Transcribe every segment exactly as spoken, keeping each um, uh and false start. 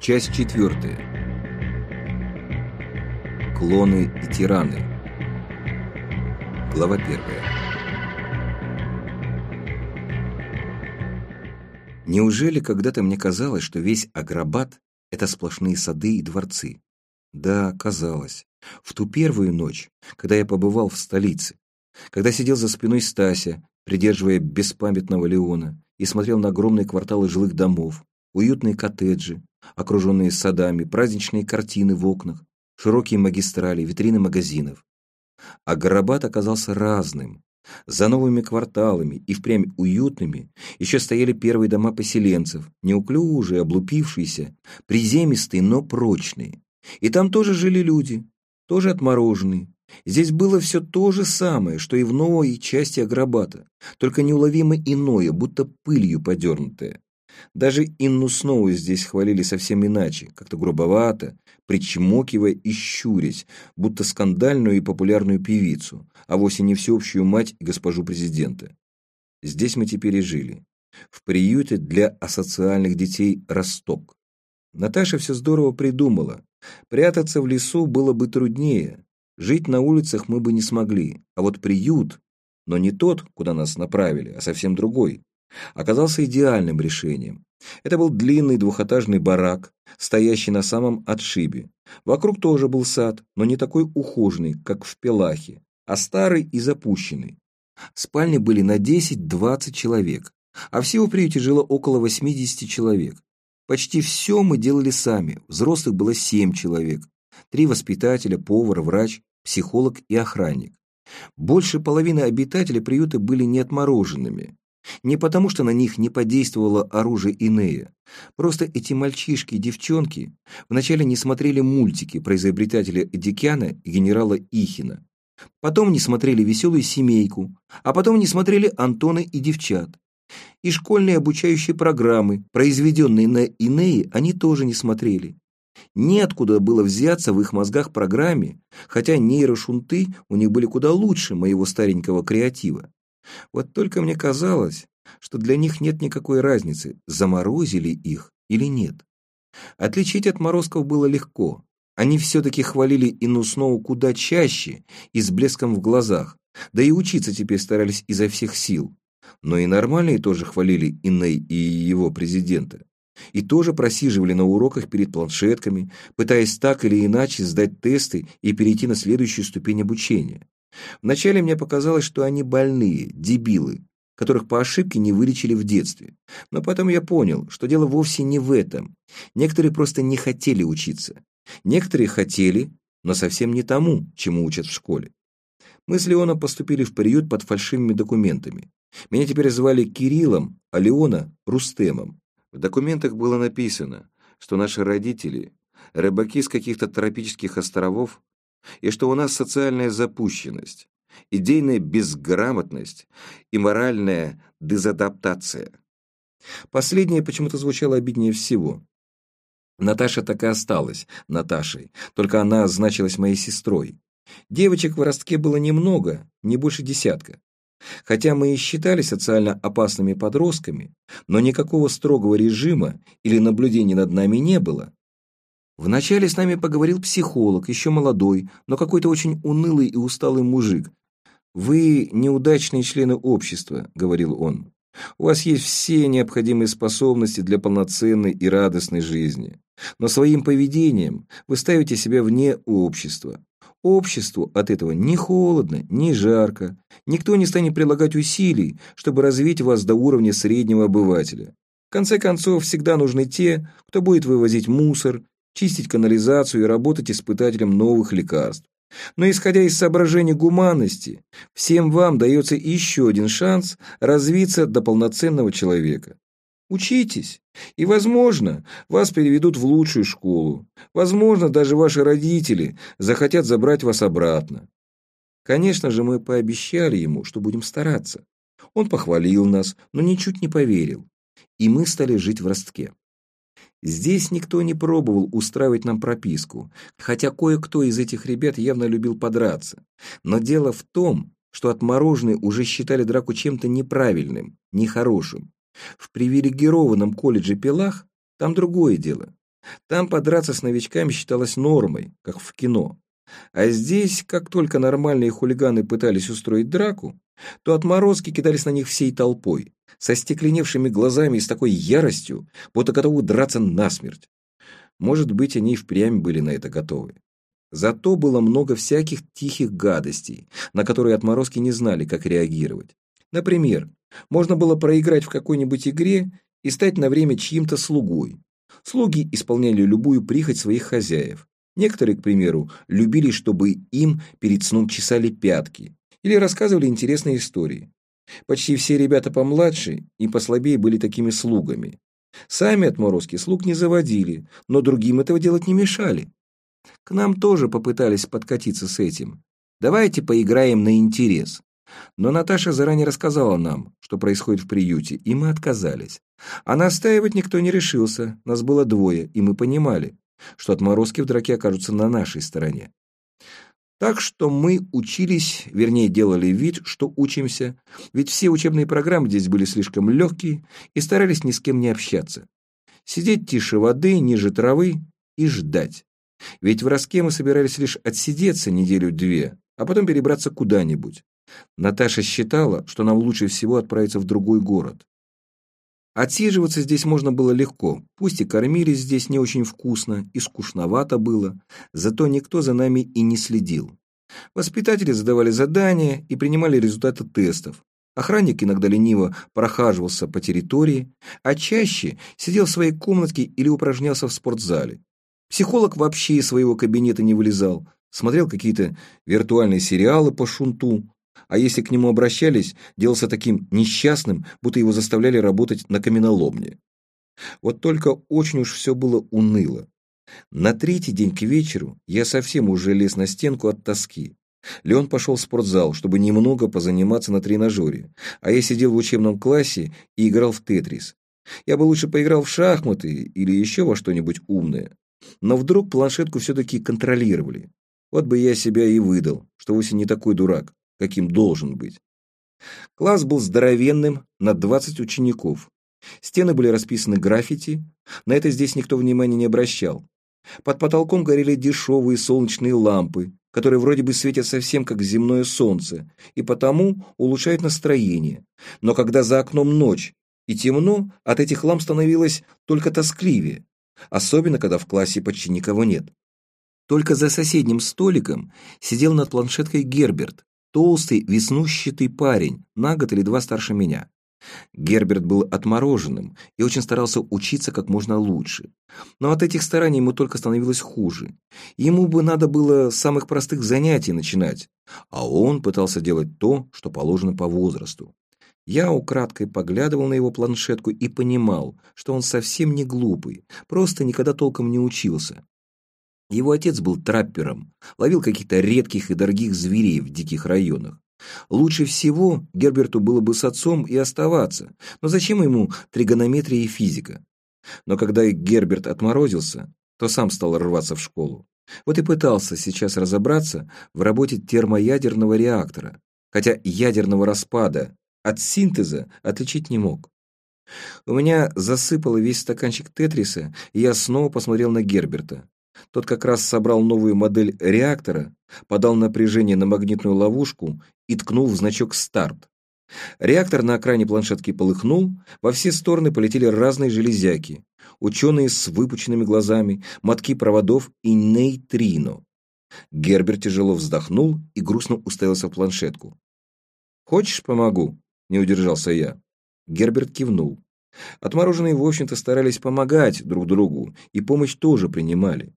Часть четвертая. Клоны и тираны. Глава первая. Неужели когда-то мне казалось, что весь Аграбат — это сплошные сады и дворцы? Да, казалось. В ту первую ночь, когда я побывал в столице, когда сидел за спиной Стася, придерживая беспамятного Леона, и смотрел на огромные кварталы жилых домов, уютные коттеджи, окруженные садами, праздничные картины в окнах, широкие магистрали, витрины магазинов. Аграбат оказался разным. За новыми кварталами и впрямь уютными еще стояли первые дома поселенцев, неуклюжие, облупившиеся, приземистые, но прочные. И там тоже жили люди, тоже отмороженные. Здесь было все то же самое, что и в новой части Аграбата, только неуловимо иное, будто пылью подернутое. Даже Инну Сноу здесь хвалили совсем иначе, как-то грубовато, причмокивая и щурясь, будто скандальную и популярную певицу, а вовсе не всеобщую мать и госпожу президента. Здесь мы теперь и жили. В приюте для асоциальных детей «Росток». Наташа все здорово придумала. Прятаться в лесу было бы труднее. Жить на улицах мы бы не смогли. А вот приют, но не тот, куда нас направили, а совсем другой, оказался идеальным решением. Это был длинный двухэтажный барак, стоящий на самом отшибе. Вокруг тоже был сад, но не такой ухоженный, как в Пелахе, а старый и запущенный. Спальни были на десять-двадцать человек, а всего в приюте жило около восьмидесяти человек. Почти все мы делали сами, взрослых было семь человек, три воспитателя, повар, врач, психолог и охранник. Больше половины обитателей приюта были неотмороженными. Не потому, что на них не подействовало оружие Инея. Просто эти мальчишки и девчонки вначале не смотрели мультики про изобретателя Эдикяна и генерала Ихина. Потом не смотрели «Веселую семейку», а потом не смотрели «Антона и девчат». И школьные обучающие программы, произведенные на Инее, они тоже не смотрели. Неоткуда было взяться в их мозгах программе, хотя нейрошунты у них были куда лучше моего старенького креатива. Вот только мне казалось, что для них нет никакой разницы, заморозили их или нет. Отличить отморозков было легко. Они все-таки хвалили Инну Сноу куда чаще и с блеском в глазах, да и учиться теперь старались изо всех сил. Но и нормальные тоже хвалили Иней и его президента. И тоже просиживали на уроках перед планшетками, пытаясь так или иначе сдать тесты и перейти на следующую ступень обучения. Вначале мне показалось, что они больные, дебилы, которых по ошибке не вылечили в детстве. Но потом я понял, что дело вовсе не в этом. Некоторые просто не хотели учиться. Некоторые хотели, но совсем не тому, чему учат в школе. Мы с Леоном поступили в приют под фальшивыми документами. Меня теперь звали Кириллом, а Леона – Рустемом. В документах было написано, что наши родители – рыбаки с каких-то тропических островов, и что у нас социальная запущенность, идейная безграмотность и моральная дезадаптация. Последнее почему-то звучало обиднее всего. Наташа так и осталась Наташей, только она значилась моей сестрой. Девочек в ростке было немного, не больше десятка. Хотя мы и считали социально опасными подростками, но никакого строгого режима или наблюдения над нами не было. Вначале с нами поговорил психолог, еще молодой, но какой-то очень унылый и усталый мужик. «Вы неудачные члены общества», — говорил он. «У вас есть все необходимые способности для полноценной и радостной жизни, но своим поведением вы ставите себя вне общества. Обществу от этого ни холодно, ни жарко. Никто не станет прилагать усилий, чтобы развить вас до уровня среднего обывателя. В конце концов, всегда нужны те, кто будет вывозить мусор, чистить канализацию и работать испытателем новых лекарств. Но исходя из соображений гуманности, всем вам дается еще один шанс развиться до полноценного человека. Учитесь, и, возможно, вас переведут в лучшую школу. Возможно, даже ваши родители захотят забрать вас обратно». Конечно же, мы пообещали ему, что будем стараться. Он похвалил нас, но ничуть не поверил. И мы стали жить в ростке. Здесь никто не пробовал устраивать нам прописку, хотя кое-кто из этих ребят явно любил подраться. Но дело в том, что отмороженные уже считали драку чем-то неправильным, нехорошим. В привилегированном колледже Пелах там другое дело. Там подраться с новичками считалось нормой, как в кино. А здесь, как только нормальные хулиганы пытались устроить драку, то отморозки кидались на них всей толпой, со стекленевшими глазами и с такой яростью, будто готовы драться насмерть. Может быть, они и впрямь были на это готовы. Зато было много всяких тихих гадостей, на которые отморозки не знали, как реагировать. Например, можно было проиграть в какой-нибудь игре и стать на время чьим-то слугой. Слуги исполняли любую прихоть своих хозяев. Некоторые, к примеру, любили, чтобы им перед сном чесали пятки или рассказывали интересные истории. Почти все ребята помладше и послабее были такими слугами. Сами отморозки слуг не заводили, но другим этого делать не мешали. К нам тоже попытались подкатиться с этим. Давайте поиграем на интерес. Но Наташа заранее рассказала нам, что происходит в приюте, и мы отказались. А настаивать никто не решился, нас было двое, и мы понимали, что отморозки в драке окажутся на нашей стороне. Так что мы учились, вернее, делали вид, что учимся, ведь все учебные программы здесь были слишком легкие и старались ни с кем не общаться. Сидеть тише воды, ниже травы и ждать. Ведь в Роске мы собирались лишь отсидеться неделю-две, а потом перебраться куда-нибудь. Наташа считала, что нам лучше всего отправиться в другой город. Отсиживаться здесь можно было легко, пусть и кормили здесь не очень вкусно, и скучновато было, зато никто за нами и не следил. Воспитатели задавали задания и принимали результаты тестов. Охранник иногда лениво прохаживался по территории, а чаще сидел в своей комнатке или упражнялся в спортзале. Психолог вообще из своего кабинета не вылезал, смотрел какие-то виртуальные сериалы по шунту, а если к нему обращались, делался таким несчастным, будто его заставляли работать на каменоломне. Вот только очень уж все было уныло. На третий день к вечеру я совсем уже лез на стенку от тоски. Леон пошел в спортзал, чтобы немного позаниматься на тренажере, а я сидел в учебном классе и играл в тетрис. Я бы лучше поиграл в шахматы или еще во что-нибудь умное. Но вдруг планшетку все-таки контролировали. Вот бы я себя и выдал, что вовсе не такой дурак, каким должен быть. Класс был здоровенным, на двадцать учеников. Стены были расписаны граффити, на это здесь никто внимания не обращал. Под потолком горели дешевые солнечные лампы, которые вроде бы светят совсем как земное солнце, и потому улучшают настроение. Но когда за окном ночь и темно, от этих ламп становилось только тоскливее, особенно когда в классе почти никого нет. Только за соседним столиком сидел над планшеткой Герберт, толстый, веснущатый парень, на год или два старше меня. Герберт был отмороженным и очень старался учиться как можно лучше. Но от этих стараний ему только становилось хуже. Ему бы надо было с самых простых занятий начинать, а он пытался делать то, что положено по возрасту. Я украдкой поглядывал на его планшетку и понимал, что он совсем не глупый, просто никогда толком не учился. Его отец был траппером, ловил каких-то редких и дорогих зверей в диких районах. Лучше всего Герберту было бы с отцом и оставаться, но зачем ему тригонометрия и физика? Но когда Герберт отморозился, то сам стал рваться в школу. Вот и пытался сейчас разобраться в работе термоядерного реактора, хотя ядерного распада от синтеза отличить не мог. У меня засыпало весь стаканчик тетриса, и я снова посмотрел на Герберта. Тот как раз собрал новую модель реактора, подал напряжение на магнитную ловушку и ткнул в значок «Старт». Реактор на экране планшетки полыхнул, во все стороны полетели разные железяки, ученые с выпученными глазами, мотки проводов и нейтрино. Герберт тяжело вздохнул и грустно уставился в планшетку. «Хочешь, помогу?» — не удержался я. Герберт кивнул. Отмороженные, в общем-то, старались помогать друг другу, и помощь тоже принимали.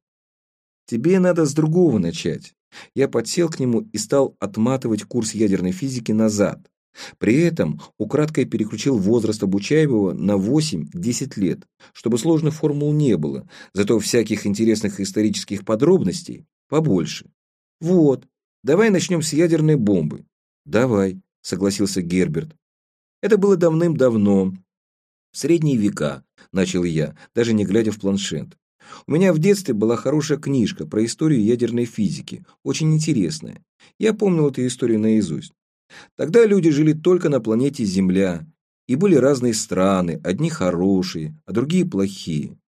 «Тебе надо с другого начать». Я подсел к нему и стал отматывать курс ядерной физики назад. При этом украдкой переключил возраст обучаемого на восемь-десять лет, чтобы сложных формул не было, зато всяких интересных исторических подробностей побольше. «Вот, давай начнем с ядерной бомбы». «Давай», — согласился Герберт. «Это было давным-давно. В средние века», — начал я, даже не глядя в планшет. «У меня в детстве была хорошая книжка про историю ядерной физики, очень интересная. Я помнил эту историю наизусть. Тогда люди жили только на планете Земля, и были разные страны, одни хорошие, а другие плохие.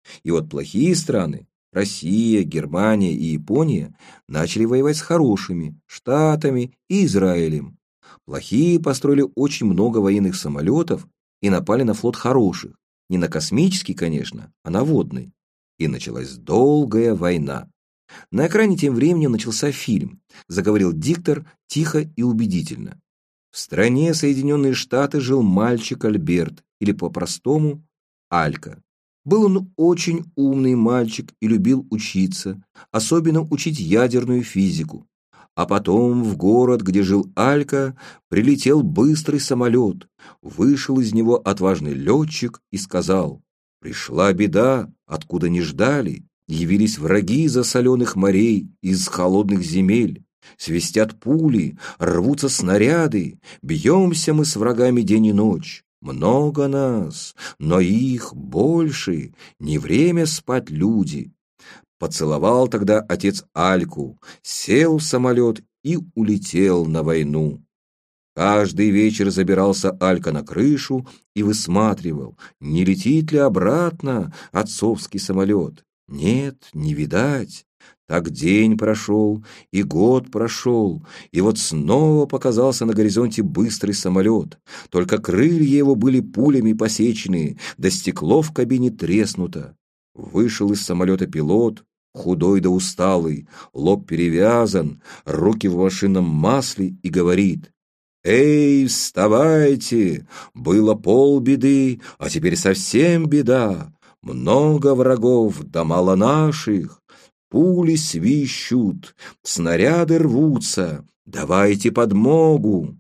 И вот плохие страны, Россия, Германия и Япония, начали воевать с хорошими, Штатами и Израилем. Плохие построили очень много военных самолетов и напали на флот хороших. Не на космический, конечно, а на водный. И началась долгая война. На экране тем временем начался фильм. Заговорил диктор тихо и убедительно. В стране Соединенные Штаты жил мальчик Альберт, или по-простому Алька. Был он очень умный мальчик и любил учиться, особенно учить ядерную физику. А потом в город, где жил Алька, прилетел быстрый самолет. Вышел из него отважный летчик и сказал: «Пришла беда, откуда не ждали. Явились враги из соленых морей, из холодных земель. Свистят пули, рвутся снаряды, бьемся мы с врагами день и ночь. Много нас, но их больше, не время спать, люди». Поцеловал тогда отец Альку, сел в самолет и улетел на войну. Каждый вечер забирался Алька на крышу и высматривал, не летит ли обратно отцовский самолет. Нет, не видать. Так день прошел, и год прошел, и вот снова показался на горизонте быстрый самолет. Только крылья его были пулями посечены, да стекло в кабине треснуто. Вышел из самолета пилот, худой да усталый, лоб перевязан, руки в машинном масле, и говорит: «Эй, вставайте! Было полбеды, а теперь совсем беда. Много врагов, да мало наших. Пули свищут, снаряды рвутся. Давайте подмогу!»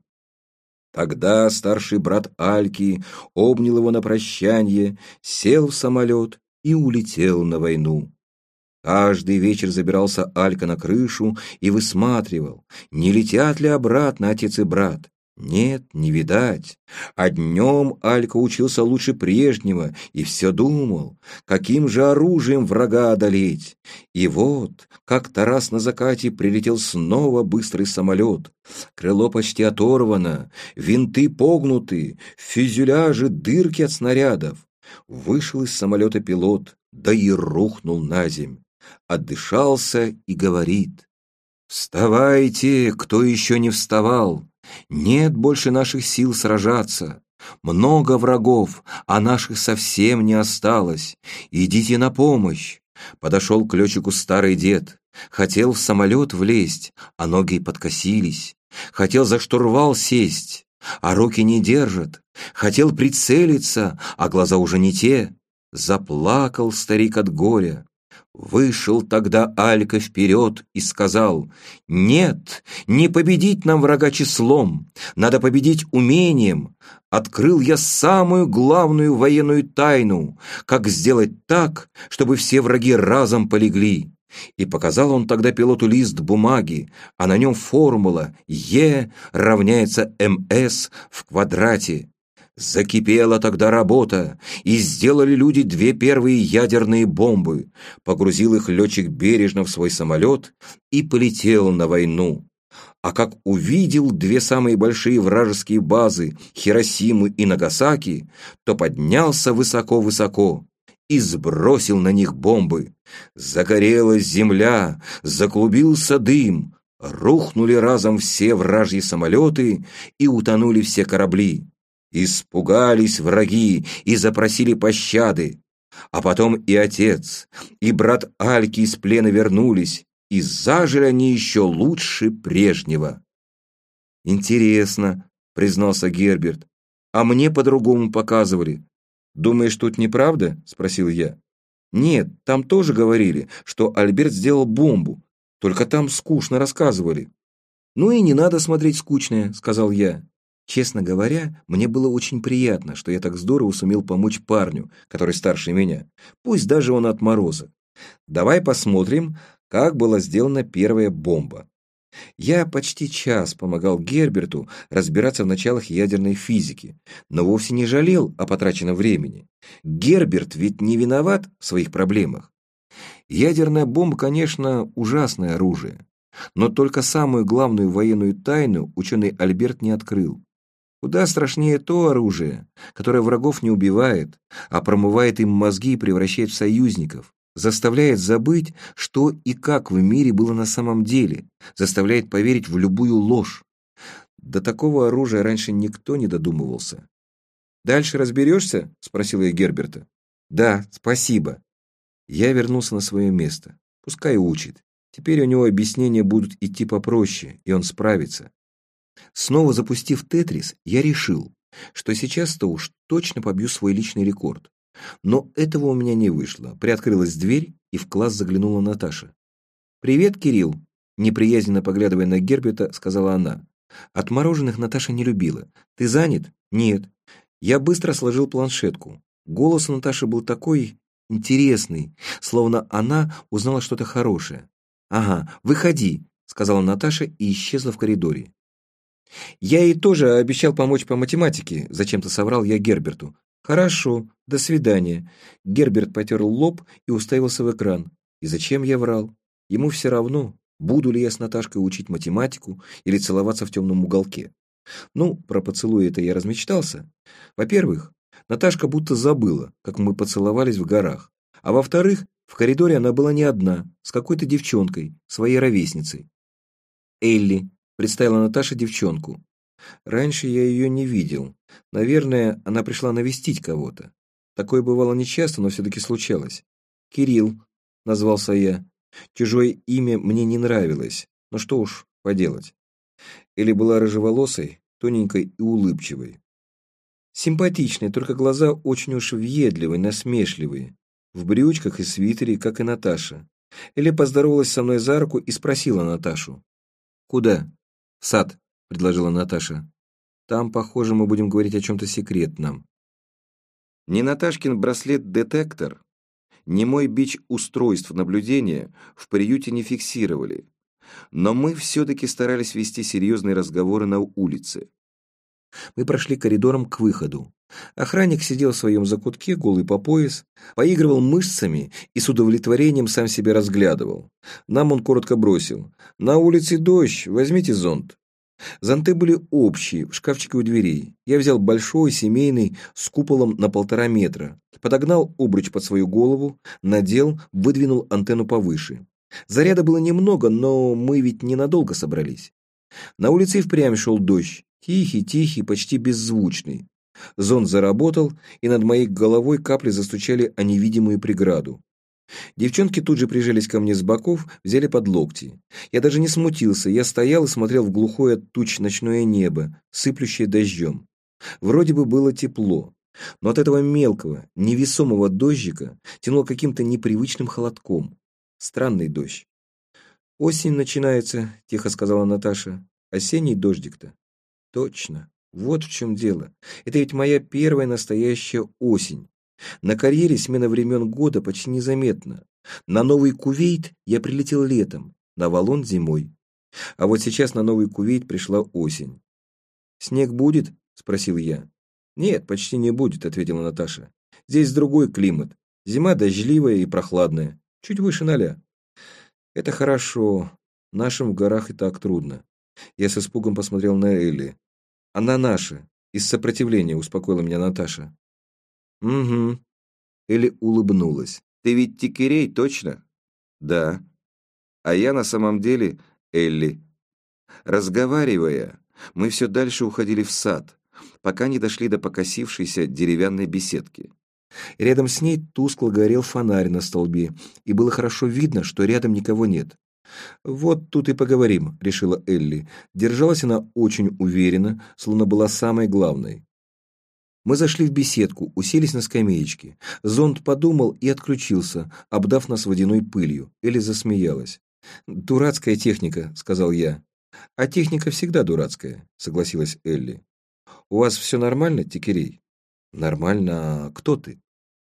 Тогда старший брат Альки обнял его на прощанье, сел в самолет и улетел на войну. Каждый вечер забирался Алька на крышу и высматривал, не летят ли обратно отец и брат. Нет, не видать. А днем Алька учился лучше прежнего и все думал, каким же оружием врага одолеть. И вот, как-то раз на закате прилетел снова быстрый самолет. Крыло почти оторвано, винты погнуты, в фюзеляже дырки от снарядов. Вышел из самолета пилот, да и рухнул на земь. Отдышался и говорит: «Вставайте, кто еще не вставал! Нет больше наших сил сражаться. Много врагов, а наших совсем не осталось. Идите на помощь!» Подошел к летчику старый дед. Хотел в самолет влезть, а ноги подкосились. Хотел за штурвал сесть, а руки не держат. Хотел прицелиться, а глаза уже не те. Заплакал старик от горя. Вышел тогда Алька вперед и сказал: «Нет, не победить нам врага числом, надо победить умением. Открыл я самую главную военную тайну, как сделать так, чтобы все враги разом полегли». И показал он тогда пилоту лист бумаги, а на нем формула Е равняется МС в квадрате. Закипела тогда работа, и сделали люди две первые ядерные бомбы. Погрузил их летчик бережно в свой самолет и полетел на войну. А как увидел две самые большие вражеские базы, Хиросиму и Нагасаки, то поднялся высоко-высоко и сбросил на них бомбы. Загорелась земля, заклубился дым, рухнули разом все вражьи самолеты и утонули все корабли. Испугались враги и запросили пощады. А потом и отец, и брат Альки из плена вернулись, и зажили они еще лучше прежнего. «Интересно», — признался Герберт, — «а мне по-другому показывали». «Думаешь, тут неправда?» — спросил я. «Нет, там тоже говорили, что Альберт сделал бомбу, только там скучно рассказывали». «Ну и не надо смотреть скучное», — сказал я. Честно говоря, мне было очень приятно, что я так здорово сумел помочь парню, который старше меня, пусть даже он отморозок. Давай посмотрим, как была сделана первая бомба. Я почти час помогал Герберту разбираться в началах ядерной физики, но вовсе не жалел о потраченном времени. Герберт ведь не виноват в своих проблемах. Ядерная бомба, конечно, ужасное оружие, но только самую главную военную тайну ученый Альберт не открыл. Куда страшнее то оружие, которое врагов не убивает, а промывает им мозги и превращает в союзников, заставляет забыть, что и как в мире было на самом деле, заставляет поверить в любую ложь. До такого оружия раньше никто не додумывался. «Дальше разберешься?» — спросил я Герберта. «Да, спасибо». Я вернулся на свое место. Пускай учит. Теперь у него объяснения будут идти попроще, и он справится. Снова запустив тетрис, я решил, что сейчас-то уж точно побью свой личный рекорд. Но этого у меня не вышло. Приоткрылась дверь, и в класс заглянула Наташа. «Привет, Кирилл!» Неприязненно поглядывая на Герберта, сказала она. Отмороженных Наташа не любила. «Ты занят?» «Нет». Я быстро сложил планшетку. Голос у Наташи был такой интересный, словно она узнала что-то хорошее. «Ага, выходи», — сказала Наташа и исчезла в коридоре. «Я ей тоже обещал помочь по математике», — зачем-то соврал я Герберту. «Хорошо, до свидания». Герберт потер лоб и уставился в экран. И зачем я врал? Ему все равно, буду ли я с Наташкой учить математику или целоваться в темном уголке. Ну, про поцелуй это я размечтался. Во-первых, Наташка будто забыла, как мы поцеловались в горах. А во-вторых, в коридоре она была не одна, с какой-то девчонкой, своей ровесницей. «Элли», — представила Наташа девчонку. Раньше я ее не видел. Наверное, она пришла навестить кого-то. Такое бывало нечасто, но все-таки случалось. «Кирилл», — назвался я. Чужое имя мне не нравилось, но что уж поделать. Элли была рыжеволосой, тоненькой и улыбчивой. Симпатичной, только глаза очень уж въедливые, насмешливые. В брючках и свитере, как и Наташа. Элли поздоровалась со мной за руку и спросила Наташу. «Куда?» «В сад», — предложила Наташа. «Там, похоже, мы будем говорить о чем-то секретном». Ни Наташкин браслет-детектор, ни мой бич устройств наблюдения в приюте не фиксировали. Но мы все-таки старались вести серьезные разговоры на улице. Мы прошли коридором к выходу. Охранник сидел в своем закутке, голый по пояс, поигрывал мышцами и с удовлетворением сам себя разглядывал. Нам он коротко бросил: «На улице дождь, возьмите зонт». Зонты были общие, в шкафчике у дверей. Я взял большой, семейный, с куполом на полтора метра, подогнал обруч под свою голову, надел, выдвинул антенну повыше. Заряда было немного, но мы ведь ненадолго собрались. На улице и впрямь шел дождь, тихий-тихий, почти беззвучный. Зонт заработал, и над моей головой капли застучали о невидимую преграду. Девчонки тут же прижались ко мне с боков, взяли под локти. Я даже не смутился, я стоял и смотрел в глухое от туч ночное небо, сыплющее дождем. Вроде бы было тепло, но от этого мелкого, невесомого дождика тянуло каким-то непривычным холодком. Странный дождь. «Осень начинается», — тихо сказала Наташа. «Осенний дождик-то». «Точно. Вот в чем дело. Это ведь моя первая настоящая осень. На карьере смена времен года почти незаметна. На Новый Кувейт я прилетел летом, на Авалон зимой. А вот сейчас на Новый Кувейт пришла осень». «Снег будет?» — спросил я. «Нет, почти не будет», — ответила Наташа. «Здесь другой климат. Зима дождливая и прохладная, чуть выше ноля». «Это хорошо. Нашим в горах и так трудно». Я с испугом посмотрел на Элли. «Она наша. Из сопротивления», — успокоила меня Наташа. «Угу». Элли улыбнулась. «Ты ведь Тикерей, точно?» «Да». «А я на самом деле Элли». Разговаривая, мы все дальше уходили в сад, пока не дошли до покосившейся деревянной беседки. Рядом с ней тускло горел фонарь на столбе, и было хорошо видно, что рядом никого нет. «Вот тут и поговорим», — решила Элли. Держалась она очень уверенно, словно была самой главной. Мы зашли в беседку, уселись на скамеечке. Зонт подумал и отключился, обдав нас водяной пылью. Элли засмеялась. «Дурацкая техника», — сказал я. «А техника всегда дурацкая», — согласилась Элли. «У вас все нормально, Тикерей?» «Нормально. А кто ты?»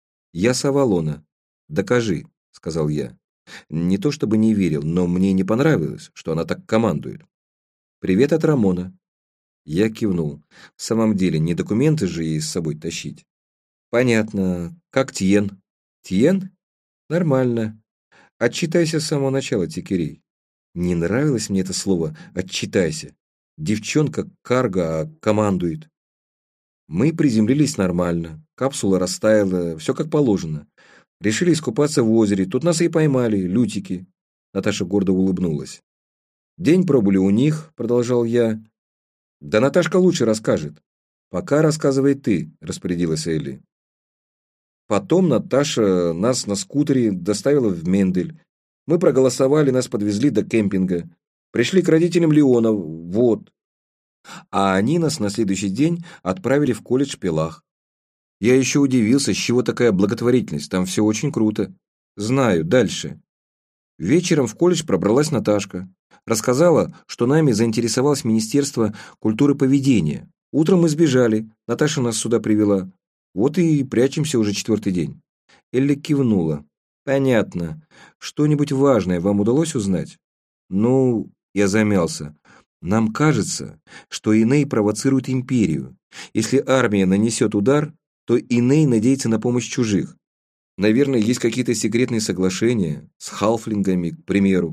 «Я с Авалона». «Докажи», — сказал я. Не то чтобы не верил, но мне не понравилось, что она так командует. «Привет от Рамона». Я кивнул. В самом деле, не документы же ей с собой тащить. «Понятно. Как Тьен?» «Тьен? Нормально. Отчитайся с самого начала, Тикерей». Не нравилось мне это слово «отчитайся». Девчонка карга, а командует. Мы приземлились нормально, капсула растаяла, все как положено. Решили искупаться в озере, тут нас и поймали, лютики. Наташа гордо улыбнулась. День пробыли у них, продолжал я. Да Наташка лучше расскажет. Пока рассказывай ты, распорядилась Элли. Потом Наташа нас на скутере доставила в Мендель. Мы проголосовали, нас подвезли до кемпинга. Пришли к родителям Леона, вот. А они нас на следующий день отправили в колледж Пелах. Я еще удивился, с чего такая благотворительность, там все очень круто. Знаю, дальше. Вечером в колледж пробралась Наташка. Рассказала, что нами заинтересовалось Министерство культуры поведения. Утром мы сбежали, Наташа нас сюда привела. Вот и прячемся уже четвертый день. Элли кивнула. Понятно. Что-нибудь важное вам удалось узнать? Ну, я замялся. Нам кажется, что Иней провоцирует империю. Если армия нанесет удар, то Иней надеется на помощь чужих. Наверное, есть какие-то секретные соглашения с халфлингами, к примеру.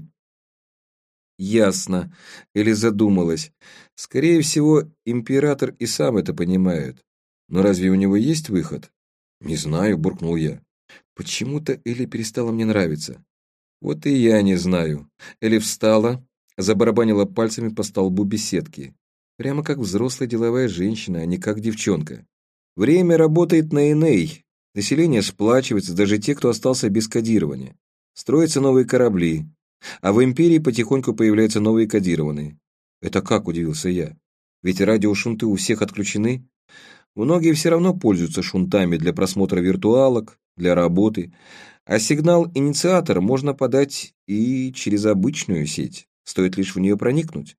Ясно. Элли задумалась. Скорее всего, император и сам это понимает. Но разве у него есть выход? Не знаю, буркнул я. Почему-то Элли перестала мне нравиться. Вот и я не знаю. Элли встала, забарабанила пальцами по столбу беседки. Прямо как взрослая деловая женщина, а не как девчонка. Время работает на Иней. Население сплачивается, даже те, кто остался без кодирования. Строятся новые корабли. А в империи потихоньку появляются новые кодированные. Это как, удивился я? Ведь радиошунты у всех отключены. Многие все равно пользуются шунтами для просмотра виртуалок, для работы. А сигнал инициатор можно подать и через обычную сеть. Стоит лишь в нее проникнуть.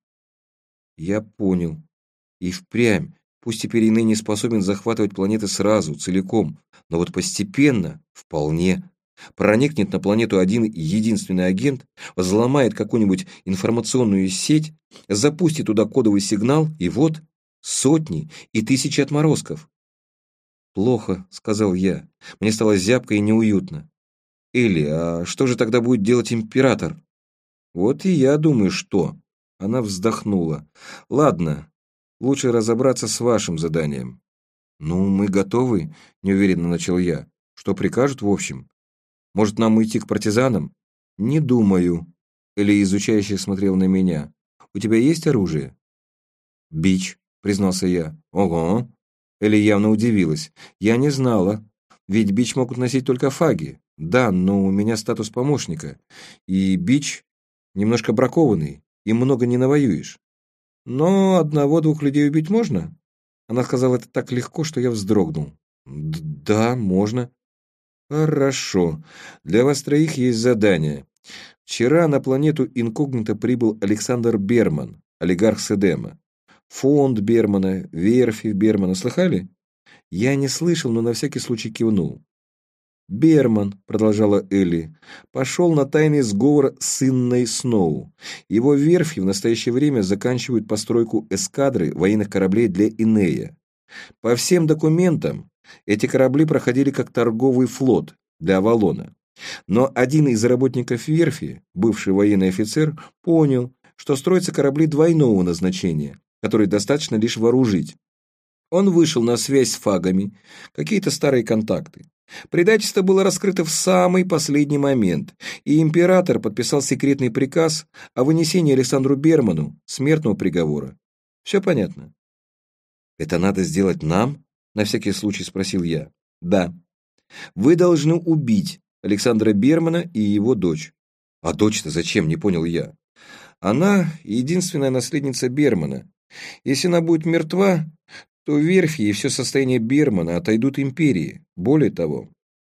Я понял. И впрямь. Пусть теперь Иней не способен захватывать планеты сразу, целиком, но вот постепенно вполне. Проникнет на планету один единственный агент, взломает какую-нибудь информационную сеть, запустит туда кодовый сигнал, и вот сотни и тысячи отморозков. «Плохо», — сказал я. Мне стало зябко и неуютно. «Элли, а что же тогда будет делать император?» «Вот и я думаю, что...» Она вздохнула. «Ладно, лучше разобраться с вашим заданием». «Ну, мы готовы», — неуверенно начал я. «Что прикажут, в общем? Может, нам уйти к партизанам?» «Не думаю», — Элли изучающе смотрел на меня. «У тебя есть оружие?» «Бич», — признался я. «Ого». Элли явно удивилась. «Я не знала. Ведь бич могут носить только фаги. Да, но у меня статус помощника. И бич немножко бракованный. Им много не навоюешь. Но одного-двух людей убить можно?» Она сказала это так легко, что я вздрогнул. «Да, можно». «Хорошо. Для вас троих есть задание. Вчера на планету инкогнито прибыл Александр Берман, олигарх с Эдема. Фонд Бермана, верфи Бермана. Слыхали?» Я не слышал, но на всякий случай кивнул. «Берман», — продолжала Элли, — «пошел на тайный сговор с Инной Сноу. Его верфи в настоящее время заканчивают постройку эскадры военных кораблей для Инея. По всем документам эти корабли проходили как торговый флот для Авалона. Но один из работников верфи, бывший военный офицер, понял, что строятся корабли двойного назначения, которые достаточно лишь вооружить. Он вышел на связь с фагами, какие-то старые контакты. Предательство было раскрыто в самый последний момент, и император подписал секретный приказ о вынесении Александру Берману смертного приговора. Все понятно? «Это надо сделать нам?» — на всякий случай спросил я. «Да. Вы должны убить Александра Бермана и его дочь». «А дочь-то зачем?» — не понял я. «Она единственная наследница Бермана. Если она будет мертва, то верфи и все состояние Бермана отойдут империи. Более того,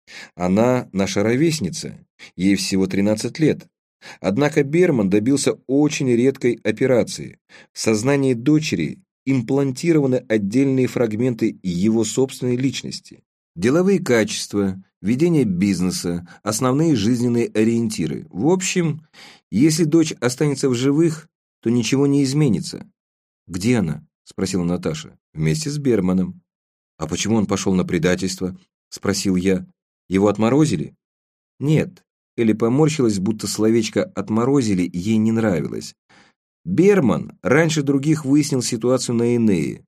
она наша ровесница, ей всего тринадцать лет. Однако Берман добился очень редкой операции. В сознании дочери имплантированы отдельные фрагменты его собственной личности. Деловые качества, ведение бизнеса, основные жизненные ориентиры. В общем, если дочь останется в живых, то ничего не изменится». «Где она?» — спросила Наташа. «Вместе с Берманом». «А почему он пошел на предательство?» — спросил я. «Его отморозили?» «Нет». Элли поморщилась, будто словечко «отморозили» ей не нравилось. Берман раньше других выяснил ситуацию на Инее.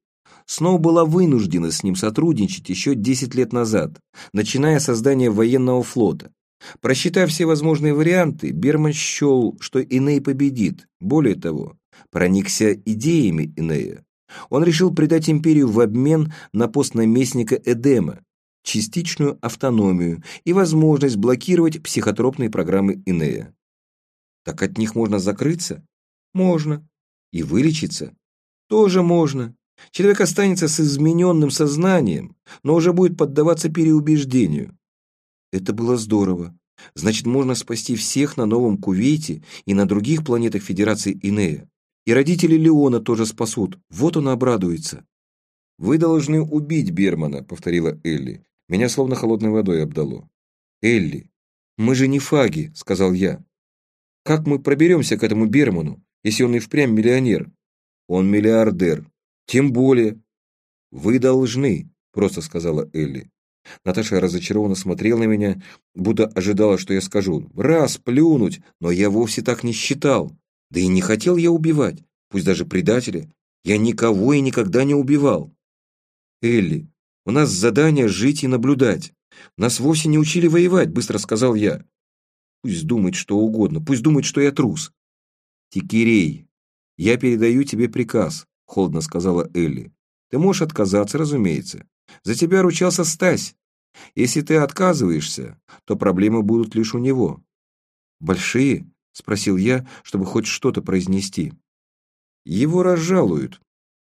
Сноу была вынуждена с ним сотрудничать еще десять лет назад, начиная создание военного флота. Просчитав все возможные варианты, Берман счел, что Иней победит. Более того, проникся идеями Инея. Он решил придать империю в обмен на пост наместника Эдема, частичную автономию и возможность блокировать психотропные программы Инея. Так от них можно закрыться? Можно. И вылечиться? Тоже можно. Человек останется с измененным сознанием, но уже будет поддаваться переубеждению. Это было здорово. Значит, можно спасти всех на Новом Кувейте и на других планетах Федерации Инея. И родители Леона тоже спасут. Вот он обрадуется. «Вы должны убить Бермана», — повторила Элли. Меня словно холодной водой обдало. «Элли, мы же не фаги», — сказал я. «Как мы проберемся к этому Берману, если он и впрямь миллионер?» «Он миллиардер. Тем более». «Вы должны», — просто сказала Элли. Наташа разочарованно смотрела на меня, будто ожидала, что я скажу. «Раз, плюнуть, но я вовсе так не считал. Да и не хотел я убивать, пусть даже предателя. Я никого и никогда не убивал». «Элли, у нас задание жить и наблюдать. Нас вовсе не учили воевать», — быстро сказал я. «Пусть думает что угодно, пусть думает, что я трус». «Тикерей, я передаю тебе приказ», — холодно сказала Элли. «Ты можешь отказаться, разумеется. За тебя ручался Стась. Если ты отказываешься, то проблемы будут лишь у него». «Большие?» — спросил я, чтобы хоть что-то произнести. «Его разжалуют.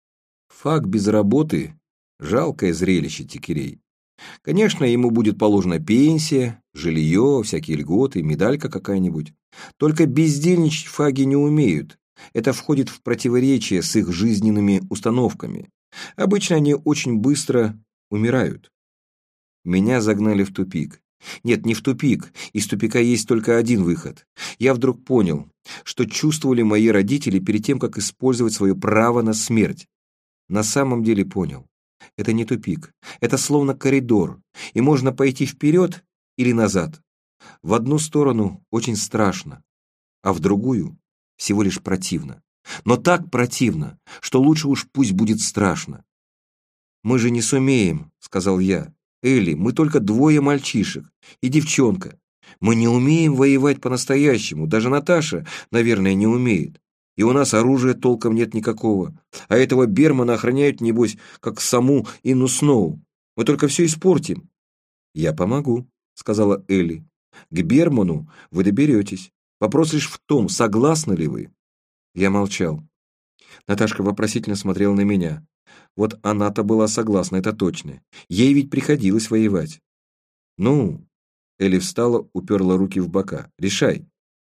Фак без работы — жалкое зрелище, Тикерей. Конечно, ему будет положена пенсия, жилье, всякие льготы, медалька какая-нибудь. Только бездельничать фаги не умеют. Это входит в противоречие с их жизненными установками. Обычно они очень быстро умирают». Меня загнали в тупик. Нет, не в тупик. Из тупика есть только один выход. Я вдруг понял, что чувствовали мои родители перед тем, как использовать свое право на смерть. На самом деле понял. Это не тупик. Это словно коридор. И можно пойти вперед или назад. В одну сторону очень страшно, а в другую всего лишь противно. Но так противно, что лучше уж пусть будет страшно. «Мы же не сумеем», — сказал я. «Элли, мы только двое мальчишек и девчонка. Мы не умеем воевать по-настоящему. Даже Наташа, наверное, не умеет. И у нас оружия толком нет никакого. А этого Бермана охраняют, небось, как саму Инну Сноу. Мы только все испортим». «Я помогу», — сказала Элли. «К Берману вы доберетесь. Вопрос лишь в том, согласны ли вы». Я молчал. Наташка вопросительно смотрела на меня. Вот она-то была согласна, это точно. Ей ведь приходилось воевать. «Ну...» — Элли встала, уперла руки в бока. «Решай».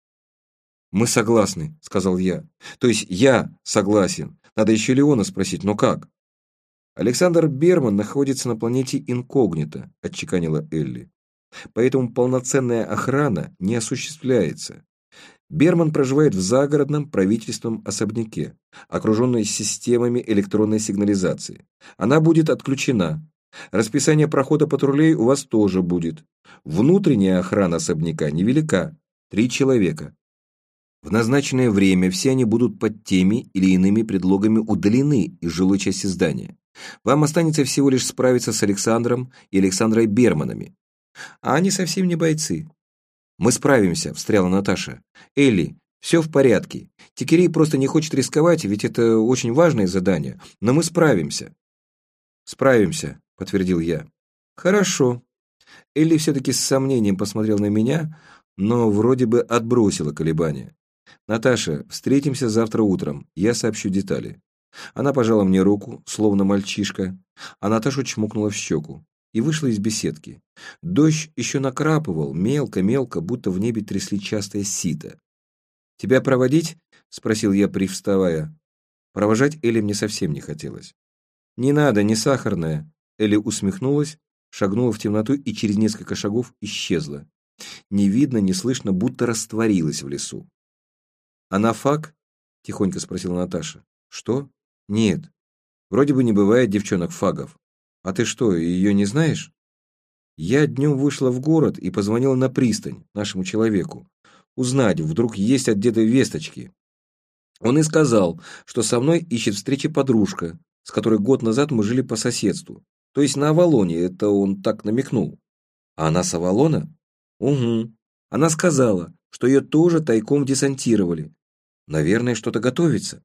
«Мы согласны», — сказал я. «То есть я согласен. Надо еще Леона спросить, но как?» «Александр Берман находится на планете инкогнито», — отчеканила Элли. «Поэтому полноценная охрана не осуществляется. Берман проживает в загородном правительственном особняке, окруженной системами электронной сигнализации. Она будет отключена. Расписание прохода патрулей у вас тоже будет. Внутренняя охрана особняка невелика. Три человека. В назначенное время все они будут под теми или иными предлогами удалены из жилой части здания. Вам останется всего лишь справиться с Александром и Александрой Берманами. А они совсем не бойцы». «Мы справимся», — встряла Наташа. «Элли, все в порядке. Тикерей просто не хочет рисковать, ведь это очень важное задание. Но мы справимся». «Справимся», — подтвердил я. «Хорошо». Элли все-таки с сомнением посмотрел на меня, но вроде бы отбросила колебания. «Наташа, встретимся завтра утром. Я сообщу детали». Она пожала мне руку, словно мальчишка, а Наташу чмокнула в щеку и вышла из беседки. Дождь еще накрапывал, мелко-мелко, будто в небе трясли частое сито. «Тебя проводить?» — спросил я, привставая. Провожать Элли мне совсем не хотелось. «Не надо, не сахарная». Элли усмехнулась, шагнула в темноту и через несколько шагов исчезла. Не видно, не слышно, будто растворилась в лесу. «Она фак?» — тихонько спросила Наташа. «Что? Нет. Вроде бы не бывает девчонок-фагов. А ты что, ее не знаешь?» «Я днем вышла в город и позвонила на пристань, нашему человеку, узнать, вдруг есть от деда весточки. Он и сказал, что со мной ищет встречи подружка, с которой год назад мы жили по соседству. То есть на Авалоне, это он так намекнул. А она с Авалона? Угу. Она сказала, что ее тоже тайком десантировали. Наверное, что-то готовится.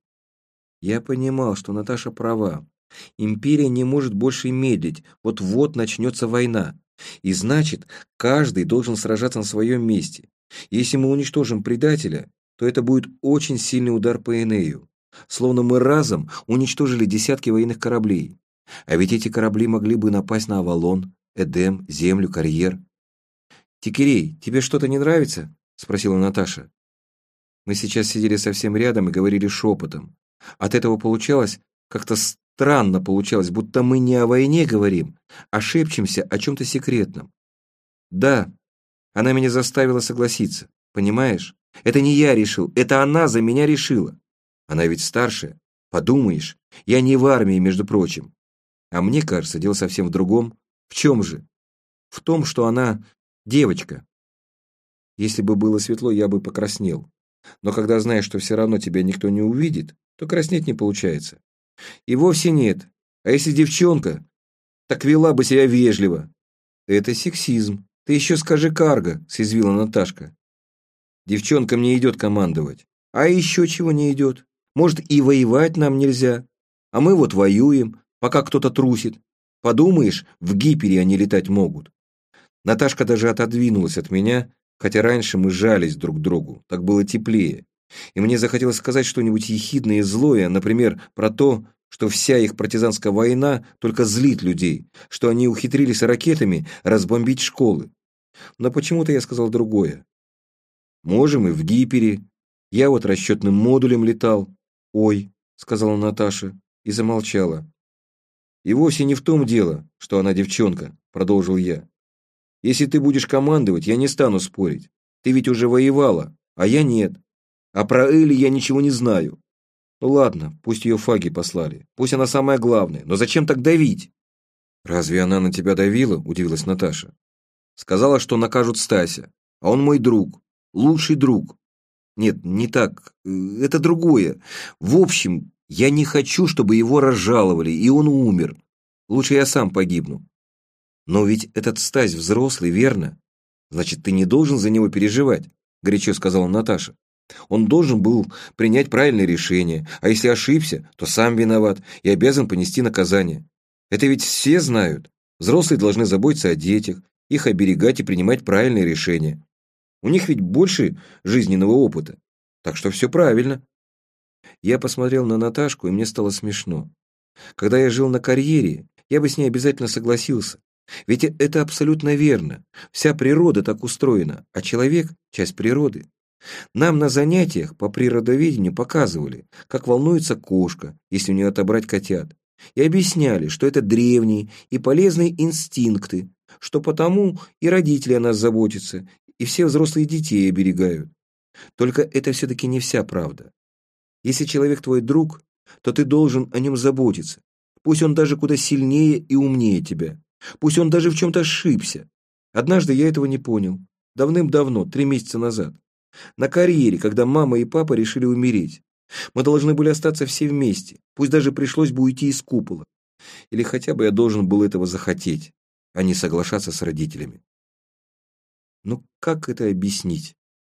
Я понимал, что Наташа права. Империя не может больше медлить, вот-вот начнется война. И значит, каждый должен сражаться на своем месте. Если мы уничтожим предателя, то это будет очень сильный удар по Энею. Словно мы разом уничтожили десятки военных кораблей. А ведь эти корабли могли бы напасть на Авалон, Эдем, Землю, Карьер. «Тикерей, тебе что-то не нравится?» — спросила Наташа. Мы сейчас сидели совсем рядом и говорили шепотом. От этого получалось, как-то странно получалось, будто мы не о войне говорим, а шепчемся о чем-то секретном. Да, она меня заставила согласиться, понимаешь? Это не я решил, это она за меня решила. Она ведь старшая, подумаешь, я не в армии, между прочим. А мне кажется, дело совсем в другом. В чем же? В том, что она девочка. Если бы было светло, я бы покраснел. Но когда знаешь, что все равно тебя никто не увидит, то краснеть не получается. И вовсе нет. А если девчонка, так вела бы себя вежливо. Это сексизм. Ты еще скажи карго, съязвила Наташка. Девчонкам не идет командовать. А еще чего не идет? Может, и воевать нам нельзя? А мы вот воюем, пока кто-то трусит. Подумаешь, в гипере они летать могут. Наташка даже отодвинулась от меня, хотя раньше мы жались друг к другу, так было теплее. И мне захотелось сказать что-нибудь ехидное и злое, например, про то, что вся их партизанская война только злит людей, что они ухитрились ракетами разбомбить школы. Но почему-то я сказал другое. Можем и в гипере. Я вот расчетным модулем летал. Ой, сказала Наташа и замолчала. И вовсе не в том дело, что она девчонка, продолжил я. Если ты будешь командовать, я не стану спорить. Ты ведь уже воевала, а я нет. А про Эли я ничего не знаю. Ну ладно, пусть ее фаги послали. Пусть она самая главная. Но зачем так давить? Разве она на тебя давила? Удивилась Наташа. Сказала, что накажут Стася. А он мой друг. Лучший друг. Нет, не так. Это другое. В общем, я не хочу, чтобы его разжаловали, и он умер. Лучше я сам погибну. Но ведь этот Стась взрослый, верно? Значит, ты не должен за него переживать, горячо сказала Наташа. Он должен был принять правильное решение, а если ошибся, то сам виноват и обязан понести наказание. Это ведь все знают. Взрослые должны заботиться о детях, их оберегать и принимать правильные решения. У них ведь больше жизненного опыта. Так что все правильно. Я посмотрел на Наташку, и мне стало смешно. Когда я жил на карьере, я бы с ней обязательно согласился. Ведь это абсолютно верно. Вся природа так устроена, а человек – часть природы. Нам на занятиях по природоведению показывали, как волнуется кошка, если у нее отобрать котят. И объясняли, что это древние и полезные инстинкты, что потому и родители о нас заботятся, и все взрослые детей оберегают. Только это все-таки не вся правда. Если человек твой друг, то ты должен о нем заботиться. Пусть он даже куда сильнее и умнее тебя. Пусть он даже в чем-то ошибся. Однажды я этого не понял. Давным-давно, три месяца назад. На карьере, когда мама и папа решили умереть. Мы должны были остаться все вместе. Пусть даже пришлось бы уйти из купола. Или хотя бы я должен был этого захотеть, а не соглашаться с родителями. Ну, как это объяснить?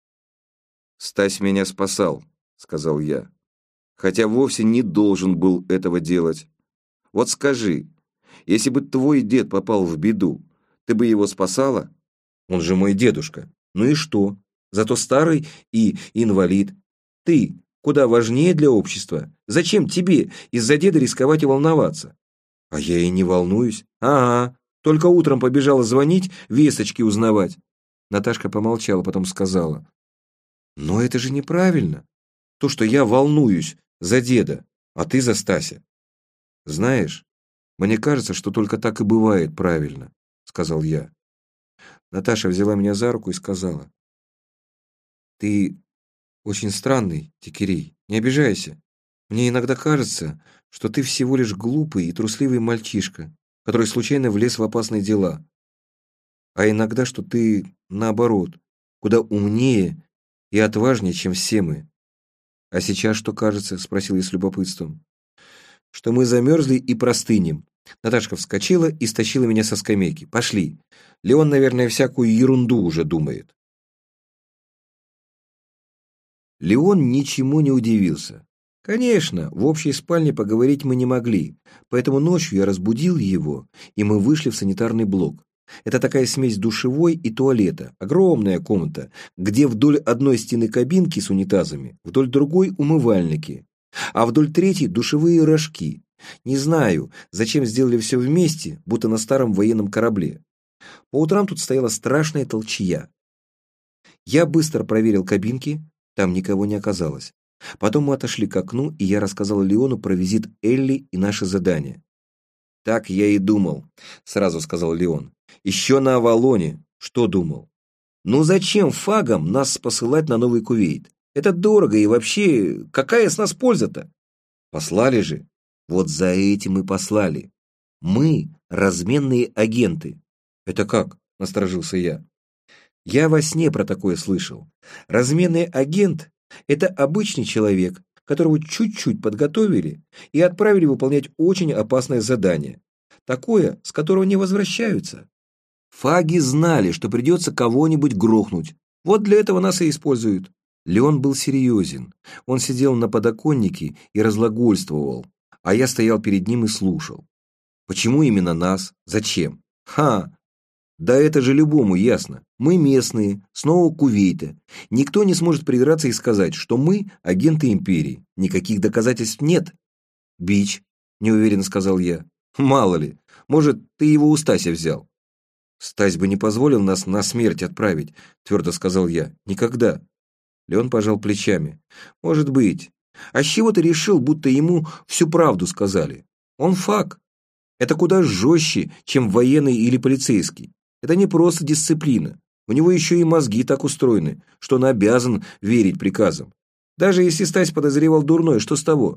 «Стась меня спасал», — сказал я. «Хотя вовсе не должен был этого делать. Вот скажи, если бы твой дед попал в беду, ты бы его спасала? Он же мой дедушка. Ну и что? Зато старый и инвалид. Ты куда важнее для общества. Зачем тебе из-за деда рисковать и волноваться?» «А я и не волнуюсь. Ага, только утром побежала звонить, весточки узнавать». Наташка помолчала, потом сказала. «Но это же неправильно. То, что я волнуюсь за деда, а ты за Стася. Знаешь, мне кажется, что только так и бывает правильно», — сказал я. Наташа взяла меня за руку и сказала. «Ты очень странный, Тикерей, не обижайся. Мне иногда кажется, что ты всего лишь глупый и трусливый мальчишка, который случайно влез в опасные дела. А иногда, что ты, наоборот, куда умнее и отважнее, чем все мы. А сейчас что кажется?» — спросил я с любопытством. что мы замерзли и простынем. Наташка вскочила и стащила меня со скамейки. Пошли. Леон, наверное, всякую ерунду уже думает. Леон ничему не удивился. Конечно, в общей спальне поговорить мы не могли, поэтому ночью я разбудил его, и мы вышли в санитарный блок. Это такая смесь душевой и туалета, огромная комната, где вдоль одной стены кабинки с унитазами, вдоль другой умывальники, а вдоль третьей душевые рожки. Не знаю, зачем сделали все вместе, будто на старом военном корабле. По утрам тут стояла страшная толчья. Я быстро проверил кабинки, там никого не оказалось. Потом мы отошли к окну, и я рассказал Леону про визит Элли и наше задание. «Так я и думал», — сразу сказал Леон. «Еще на Авалоне». «Что думал?» «Ну зачем фагам нас посылать на Новый Кувейт? Это дорого, и вообще, какая с нас польза-то?» «Послали же». «Вот за этим и послали. Мы разменные агенты». «Это как?» — насторожился я. «Я во сне про такое слышал. Разменный агент — это обычный человек, которого чуть-чуть подготовили и отправили выполнять очень опасное задание. Такое, с которого не возвращаются. Фаги знали, что придется кого-нибудь грохнуть. Вот для этого нас и используют». Леон был серьезен. Он сидел на подоконнике и разглагольствовал, а я стоял перед ним и слушал. «Почему именно нас? Зачем? Ха! Да это же любому ясно. Мы местные, с Нового Кувейта. Никто не сможет придраться и сказать, что мы агенты империи. Никаких доказательств нет». «Бич», — неуверенно сказал я. «Мало ли, может, ты его у Стася взял». «Стась бы не позволил нас на смерть отправить», — твердо сказал я. «Никогда». Леон пожал плечами. «Может быть. А с чего ты решил, будто ему всю правду сказали? Он фаг. Это куда жестче, чем военный или полицейский. Это не просто дисциплина. У него еще и мозги так устроены, что он обязан верить приказам. Даже если Стась подозревал дурное, что с того?»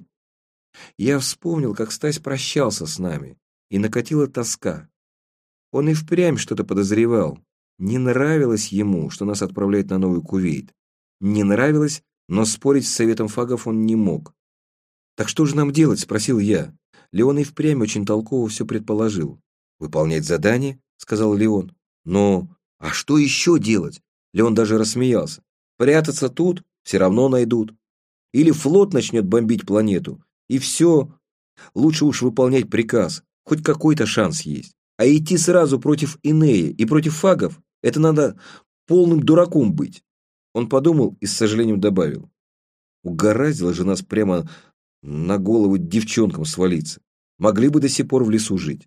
Я вспомнил, как Стась прощался с нами, и накатила тоска. Он и впрямь что-то подозревал. Не нравилось ему, что нас отправляют на Новый Кувейт. Не нравилось, но спорить с советом фагов он не мог. «Так что же нам делать?» — спросил я. Леон и впрямь очень толково все предположил. «Выполнять задание?» — сказал Леон. «Но... а что еще делать?» Леон даже рассмеялся. «Прятаться тут все равно найдут. Или флот начнет бомбить планету, и все. Лучше уж выполнять приказ, хоть какой-то шанс есть. А идти сразу против Инея и против фагов — это надо полным дураком быть». Он подумал и с сожалением добавил. «Угораздило же нас прямо на голову девчонкам свалиться. Могли бы до сих пор в лесу жить».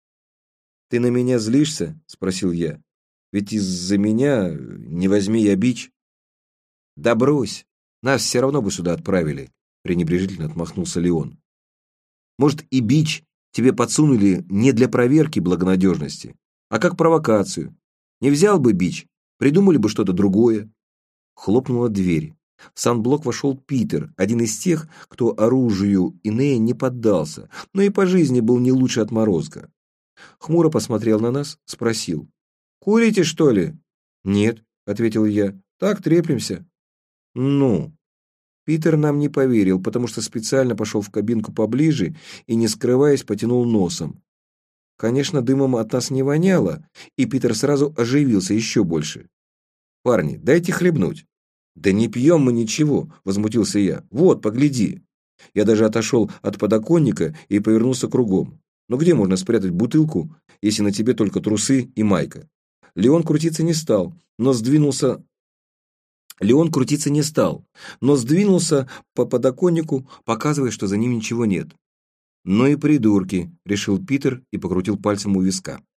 «Ты на меня злишься?» — спросил я. «Ведь из-за меня не возьми я Бич». «Да брось, нас все равно бы сюда отправили», — пренебрежительно отмахнулся Леон. «Может, и Бич тебе подсунули не для проверки благонадежности, а как провокацию. Не взял бы Бич, придумали бы что-то другое». Хлопнула дверь. В санблок вошел Питер, один из тех, кто оружию Инея не поддался, но и по жизни был не лучше отморозка. Хмуро посмотрел на нас, спросил. «Курите, что ли?» «Нет», — ответил я, — «так треплемся». «Ну?» Питер нам не поверил, потому что специально пошел в кабинку поближе и, не скрываясь, потянул носом. Конечно, дымом от нас не воняло, и Питер сразу оживился еще больше. «Парни, дайте хлебнуть». «Да не пьем мы ничего», — возмутился я. «Вот, погляди». Я даже отошел от подоконника и повернулся кругом. «Ну где можно спрятать бутылку, если на тебе только трусы и майка?» Леон крутиться не стал, но сдвинулся... Леон крутиться не стал, но сдвинулся по подоконнику, показывая, что за ним ничего нет. «Ну и придурки», — решил Питер и покрутил пальцем у виска.